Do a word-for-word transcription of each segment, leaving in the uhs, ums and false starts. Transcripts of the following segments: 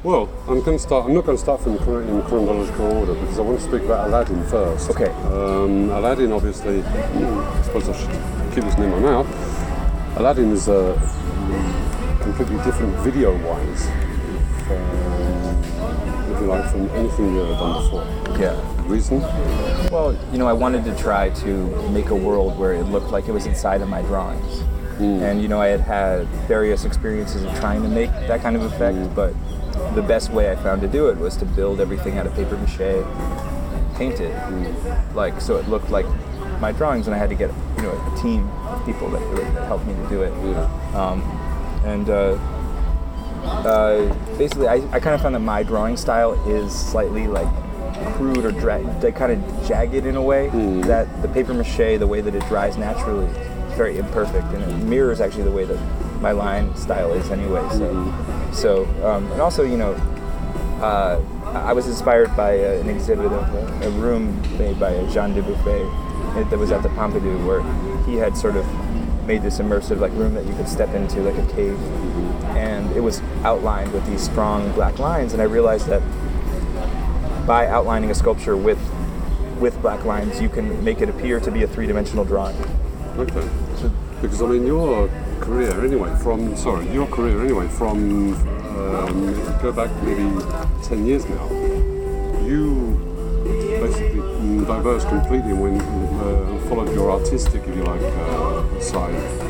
Well, I'm going to start. I'm not going to start from chron- in chronological order because I want to speak about Aladdin first. Okay. Um, Aladdin, obviously, I suppose I should keep this in my mouth. Aladdin is a completely different video-wise, if, uh, if you like, from anything you've ever done before. Yeah. Reason? Well, you know, I wanted to try to make a world where it looked like it was inside of my drawings. Mm. And, you know, I had had various experiences of trying to make that kind of effect, mm. but the best way I found to do it was to build everything out of paper mache, paint it, mm. like, so it looked like my drawings, and I had to get, you know, a team of people that, that helped me to do it. Yeah. Um, and uh, uh, basically, I, I kind of found that my drawing style is slightly, like, crude or dra- like kind of jagged in a way, mm. that the paper mache, the way that it dries naturally, is very imperfect, and it mirrors actually the way that my line style is anyway. So, mm-hmm. so um, and also, you know, uh, I was inspired by uh, an exhibit of a, a room made by Jean Dubuffet that was at the Pompidou, where he had sort of made this immersive like room that you could step into, like a cave, and it was outlined with these strong black lines, and I realized that by outlining a sculpture with with black lines, you can make it appear to be a three-dimensional drawing. Okay. So, because I mean, your career anyway, from sorry, your career anyway, from um, go back maybe ten years now, you basically diverged completely when uh, followed your artistic, if you like, uh, side.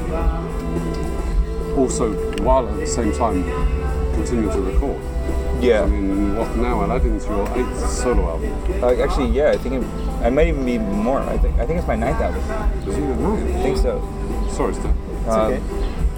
Also, while at the same time continuing to record. Yeah. I mean, what now? Aladdin's your eighth solo album. Uh, actually, yeah. I think it, I might even be more. I think I think it's my ninth album. Is it your ninth? I think so. Sorry, Steph. It's uh, okay.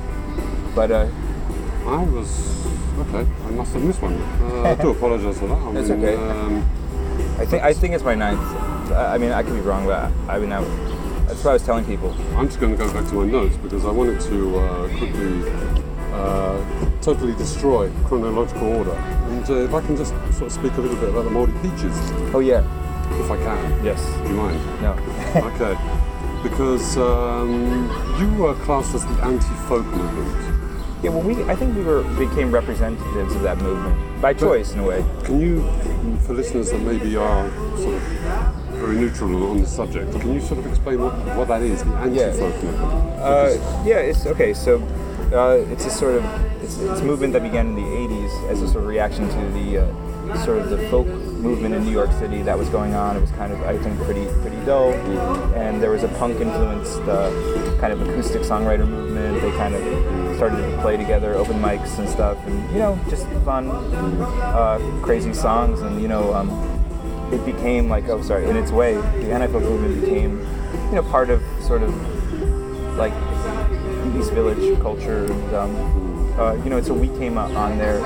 But uh, I was okay. I must have missed one. Uh, I do apologise for that. I That's mean, okay. Um, I think I think it's my ninth. I mean, I could be wrong, but I mean, I, that's what I was telling people. I'm just going to go back to my notes because I wanted to uh, quickly. Uh, totally destroy chronological order. And uh, if I can just sort of speak a little bit about the Mouldy Peaches. Oh yeah. If I can. Yes. Do you mind? No. Okay. Because um, you were classed as the anti-folk movement. Yeah, well, we I think we were became representatives of that movement by choice, but in a way. Can you, for listeners that maybe are sort of very neutral on the subject, can you sort of explain what, what that is, the anti-folk yeah. movement? Uh, yeah, it's okay. So. Uh, it's a sort of it's, it's a movement that began in the eighties as a sort of reaction to the uh, sort of the folk movement in New York City that was going on. It was kind of, I think, pretty pretty dull, and there was a punk influenced uh, kind of acoustic songwriter movement. They kind of started to play together, open mics and stuff, and you know, just fun, uh, crazy songs, and you know, um, it became like oh sorry, in its way, the anti-folk movement became you know part of sort of like East Village culture, and um, uh, you know, so we came on there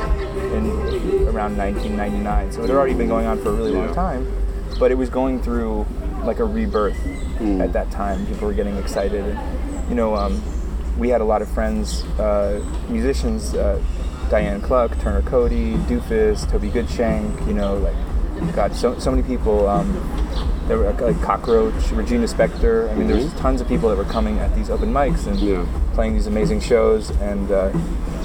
in around nineteen ninety-nine. So it had already been going on for a really long time, but it was going through like a rebirth mm. at that time. People were getting excited, and you know, um, we had a lot of friends, uh, musicians, uh, Diane Cluck, Turner Cody, Doofus, Toby Goodshank. You know, like God, so so many people. Um, There were like Cockroach, Regina Spektor. I mean, mm-hmm. there was tons of people that were coming at these open mics and yeah. playing these amazing shows. And uh,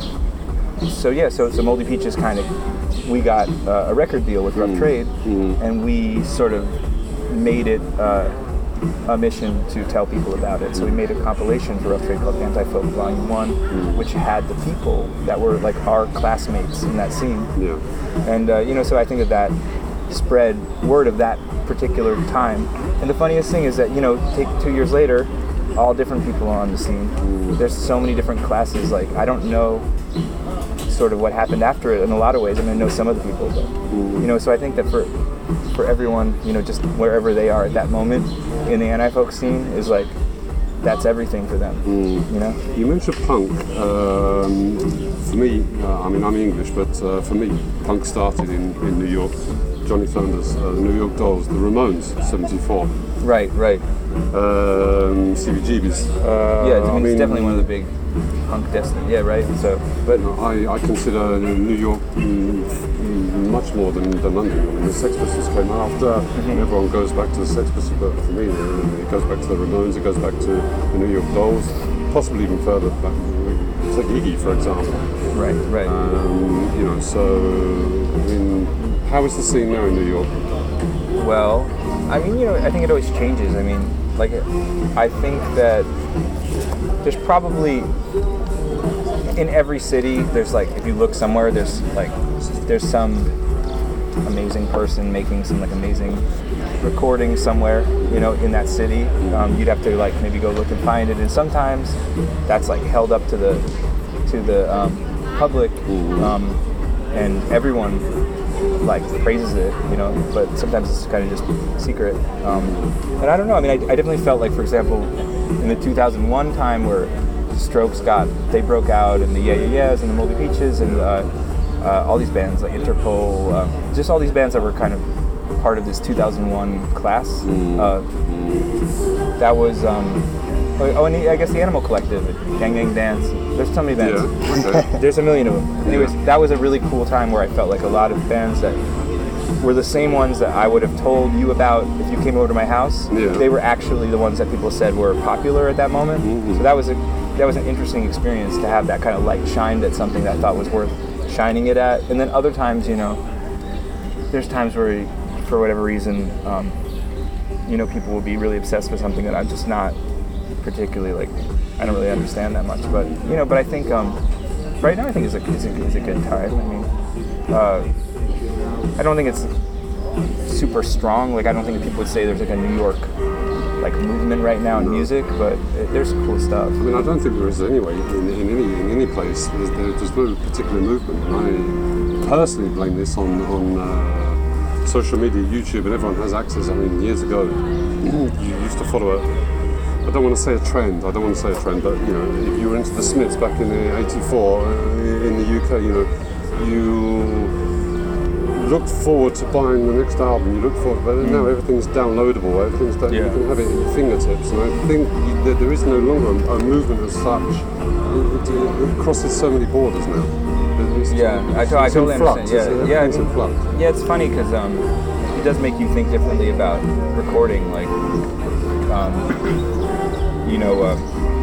so yeah, so so Mouldy Peaches kind of, we got uh, a record deal with Rough mm-hmm. Trade, mm-hmm. and we sort of made it uh, a mission to tell people about it. So we made a compilation for Rough Trade called Anti-Folk Volume One, mm-hmm. which had the people that were like our classmates in that scene. Yeah. And uh, you know, so I think that that spread word of that particular time. And the funniest thing is that, you know, take two years later, all different people are on the scene. Mm. There's so many different classes. Like, I don't know sort of what happened after it in a lot of ways. I mean, I know some of the people, but, mm. you know, so I think that for for everyone, you know, just wherever they are at that moment in the anti-folk scene is like, that's everything for them, mm. you know? You mentioned punk. Um, for me, uh, I mean, I'm English, but uh, for me, punk started in, in New York. Johnny Thunders, uh, the New York Dolls, the Ramones, seventy-four. Right, right. Um, C B G B's. Uh, yeah, I mean, I mean, it's definitely one of the big punk destiny. Yeah, right. So, but I, I consider New York mm, much more than, than London. I mean, the Sex Pistols came after. Mm-hmm. Everyone goes back to the Sex Pistols, but for me, it goes back to the Ramones. It goes back to the New York Dolls, possibly even further back. Take Iggy, for example. Right, right. Um, you know, so. how is the scene now in New York? Well, I mean, you know, I think it always changes. I mean, like, I think that there's probably in every city, there's like, if you look somewhere, there's like, there's some amazing person making some like amazing recording somewhere, you know, in that city. Um, you'd have to like maybe go look and find it, and sometimes that's like held up to the to the um, public, um, and everyone like praises it, you know. But sometimes it's kind of just secret. Um, and I don't know. I mean, I, I definitely felt like, for example, in the two thousand one time where the Strokes got they broke out, and the Yeah Yeah Yeahs and the Moldy Peaches and uh, uh, all these bands like Interpol, uh, just all these bands that were kind of part of this two thousand one class. Uh, that was, um, oh, and I guess the Animal Collective, Gang Gang Dance. There's so many bands. Yeah, okay. There's a million of them. Anyways, that was a really cool time where I felt like a lot of bands that were the same ones that I would have told you about if you came over to my house. Yeah. They were actually the ones that people said were popular at that moment. Mm-hmm. So that was a that was an interesting experience to have that kind of light shined at something that I thought was worth shining it at. And then other times, you know, there's times where, for whatever reason, um, you know, people will be really obsessed with something that I'm just not particularly like. I don't really understand that much, but you know, but I think um, right now I think it's a it's a, it's a good time. I mean, uh, I don't think it's super strong. Like I don't think people would say there's like a New York like movement right now in music, but it, there's cool stuff. I mean, I don't think there is anyway in, in any in any place. There's, there's no particular movement. And I personally blame this on on uh, social media, YouTube, and everyone has access. I mean, years ago, you used to follow a. I don't want to say a trend. I don't want to say a trend, but you know, if you were into the Smiths back in eighty-four uh, in the U K, you know, you looked forward to buying the next album. You looked forward, but now everything's downloadable. Everything's down, Yeah. you can have it at your fingertips, and I think that there is no longer a, a movement as such. It, it, it crosses so many borders now. It's, Yeah, I, it's, to- I it's in totally flux. understand. It's, Yeah, yeah, I everything's in mean, flux. yeah. It's funny because um, it does make you think differently about recording. Like, um, you know, uh,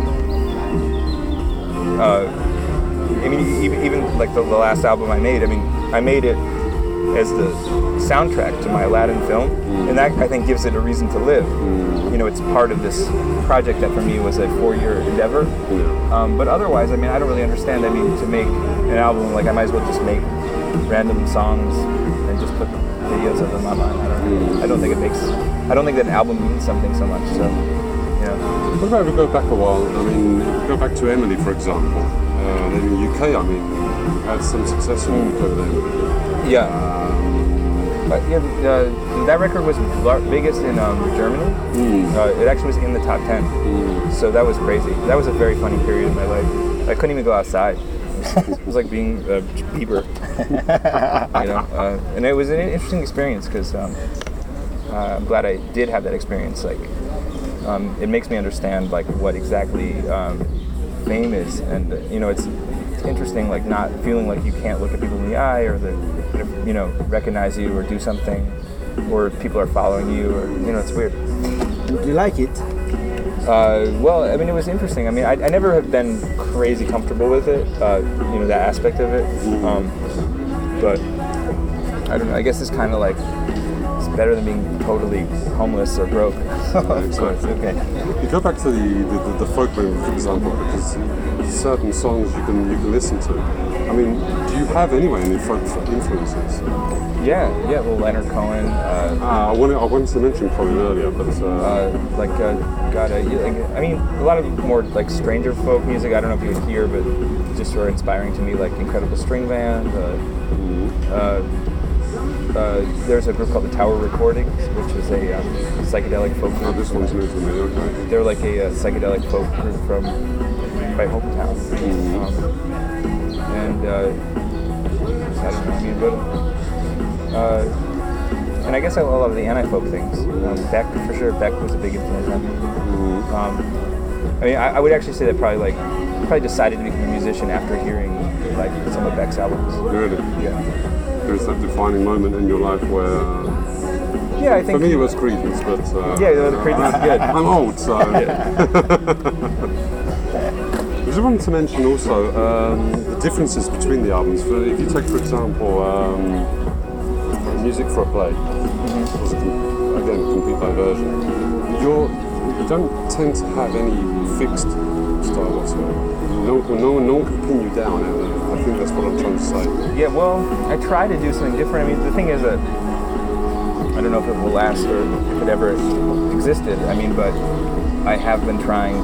uh, I mean, even, even like the, the last album I made. I mean, I made it as the soundtrack to my Aladdin film, Mm. and that I think gives it a reason to live. Mm. You know, it's part of this project that for me was a four-year endeavor. Yeah. Um, but otherwise, I mean, I don't really understand. I mean, to make an album, like I might as well just make random songs and just put videos of them online. I don't, Mm. I don't think it makes. I don't think that an album means something so much. So, you know. What about if we go back a while? I mean, if we go back to Emily, for example. Uh, then in the U K, I mean, you had some success in the U K with Emily. Yeah. Um, But yeah, uh, that record was lar- biggest in um, Germany. Mm. Uh, it actually was in the top ten. Mm. So that was crazy. That was a very funny period in my life. I couldn't even go outside. It was like being uh, Bieber, you know. Uh, and it was an interesting experience because um, uh, I'm glad I did have that experience. Like, um, it makes me understand like what exactly um, fame is, and uh, you know, it's, it's interesting like not feeling like you can't look at people in the eye or that you know recognize you or do something, or people are following you, or you know, it's weird. Do you like it? Uh, well, I mean, it was interesting. I mean, I, I never have been crazy comfortable with it, uh, you know, that aspect of it. Um, but I don't know. I guess it's kind of like it's better than being totally homeless or broke. So it's okay. You go back to the, the, the, the folk movement, for example, because certain songs you can you can listen to. I mean, do you have anyway any folk influences? Yeah, yeah. Well, Leonard Cohen. Uh, Uh, I wanted I wanted to mention Cohen earlier, but uh, uh, like, uh, God, uh, you- like, I mean, a lot of more like stranger folk music. I don't know if you would hear, but just sort of inspiring to me, like Incredible String Band. Uh, uh, uh, there's a group called the Tower Recordings, which is a um, psychedelic folk oh, group. this one's new to me. Okay. They're like a, uh psychedelic folk group from my hometown. Um, and uh, I don't know, I mean, but, uh, and I guess I love a lot of the anti-folk things. Um, Beck, for sure, Beck was a big influence on me. Um, I mean, I, I would actually say that probably like, probably decided to become a musician after hearing like some of Beck's albums. Really? Yeah. There's that defining moment in your life where, uh, Yeah, I for think. me, it was Creedence, but uh, Yeah, the Creedence is good. I'm old, so. I just wanted to mention also um, the differences between the albums. For, if you take, for example, um, for a Play was a, com- again a complete diversion. You're, you don't tend to have any fixed style whatsoever. No, no, one, no one can pin you down. And I think that's what I'm trying to say. Yeah, well, I try to do something different. I mean, the thing is that I don't know if it will last or if it ever existed. I mean, but I have been trying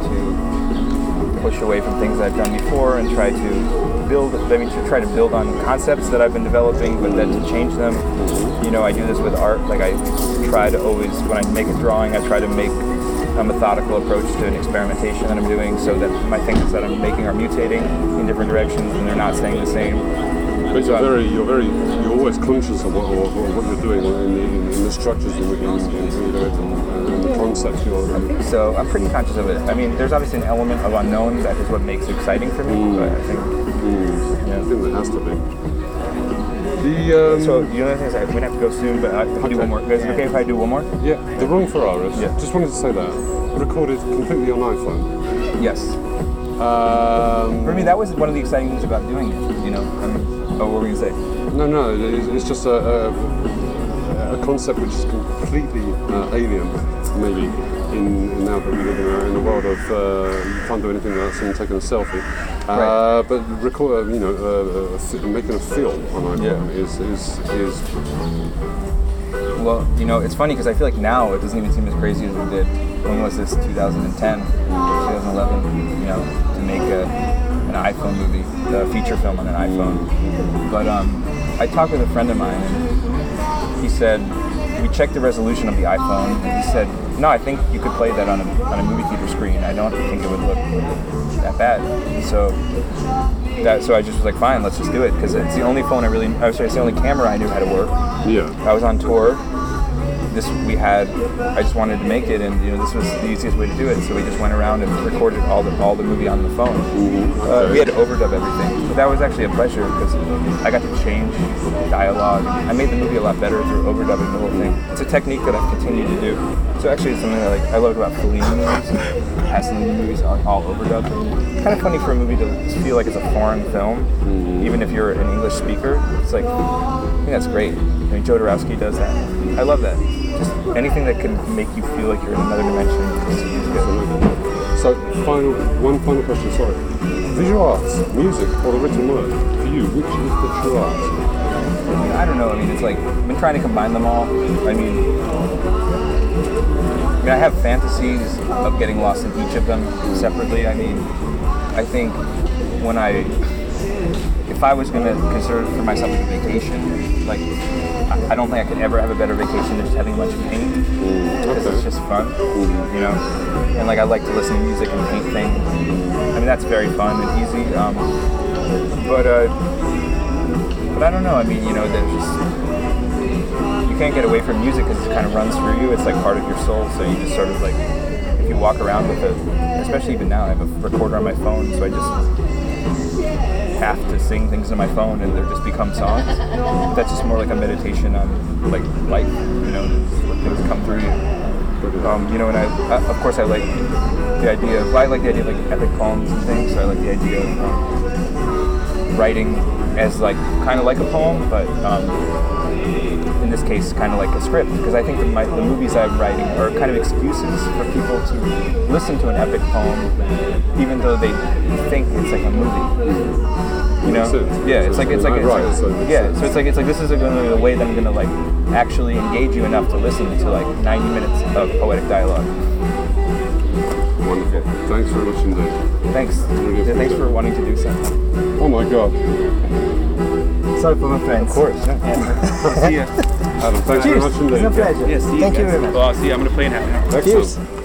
to push away from things I've done before and try to build, I mean, to try to build on concepts that I've been developing, but then to change them. You know, I do this with art. Like, I try to always, when I make a drawing, I try to make a methodical approach to an experimentation that I'm doing so that my things that I'm making are mutating in different directions and they're not staying the same. But So you're I'm- very, you're very, you're always conscious of what, of what you're doing in the, in, in the structures, in, in, in who you do it, and, and the concepts. You're, So I'm pretty conscious of it. I mean, there's obviously an element of unknown that is what makes it exciting for me. Mm. But I think, mm, yeah. I think there has to be. The um, So you know, the things I, we're gonna have to go soon, but I can Okay. do one more. Is it okay if I do one more? yeah, the Wrong Ferraris. Yeah. Just wanted to say that recorded completely on iPhone. Yes. Um, For me, that was one of the exciting things about doing it. You know, I mean, oh, what were we gonna say? No, no, it's, it's just a, a, a concept which is completely uh, alien, maybe, in, in now that we live in a, in a world of uh, you can't do anything without someone taking a selfie. Uh, Right. But record, uh, you know, uh, a fi- making a film on iPhone Yeah. is, is is Well, you know, it's funny because I feel like now it doesn't even seem as crazy as it did. When was this? two thousand ten, twenty eleven. You know, to make a, an iPhone movie, a feature film on an iPhone. But um, I talked with a friend of mine, and he said we checked the resolution of the iPhone, and he said, no, I think you could play that on a on a movie theater screen. I don't think it would look that bad. So that so I just was like, fine, let's just do it because it's the only phone I really. I sorry, it's the only camera I knew how to work. yeah. I was on tour. This we had. I just wanted to make it, and you know, this was the easiest way to do it. So we just went around and recorded all the all the movie on the phone. Uh, we had to overdub everything, but that was actually a pleasure because I got to change dialogue. I made the movie a lot better through overdubbing the whole thing. It's a technique that I've continued to do. So actually, it's something that like I love about Fellini movies. Pasolini movies are all overdubbed. Kind of funny for a movie to feel like it's a foreign film, even if you're an English speaker. It's like I think that's great. I mean, Jodorowsky does that. I love that. Just anything that can make you feel like you're in another dimension is is good. So, final one final question. Sorry. Visual arts, music, or the written word for you? Which is the true art? I mean, I don't know. I mean, it's like I've been trying to combine them all. I mean, I mean, I have fantasies of getting lost in each of them separately. I mean, I think when I, if I was going to consider for myself a vacation, like I, I don't think I could ever have a better vacation than just having a bunch of paint because it's just fun, you know. And like I like to listen to music and paint things. I mean, that's very fun and easy. Um, but uh, but I don't know. I mean, you know, there's just you can't get away from music because it kind of runs through you. It's like part of your soul. So you just sort of like, if you walk around with it, especially even now, I have a recorder on my phone, so I just have to sing things on my phone and they just become songs. But that's just more like a meditation on like life, you know, just let things come through you. Um, you know, and I, I, of course, I like the idea of, I like the idea of like epic poems and things. So I like the idea of um, writing as like kind of like a poem, but um, in this case, kind of like a script. Because I think that my, the movies I'm writing are kind of excuses for people to listen to an epic poem, even though they think it's like a movie. You know? Makes sense. Yeah, it's like it's like, it's Right, like so it makes yeah. sense. So it's like it's like this is going to be a way that I'm going to like actually engage you enough to listen to like ninety minutes of poetic dialogue. Wonderful. Thanks very much indeed. Thanks. Really Yeah, thanks appreciate for it. wanting to do so. Oh my God. So for my friends. Of course. Yeah. See ya. Adam, thanks very Cheers. much indeed. It's a pleasure. Yeah, see you Thank you guys. very much. Well, I'll see you. I'm gonna play in half an hour. Excellent. Cheers.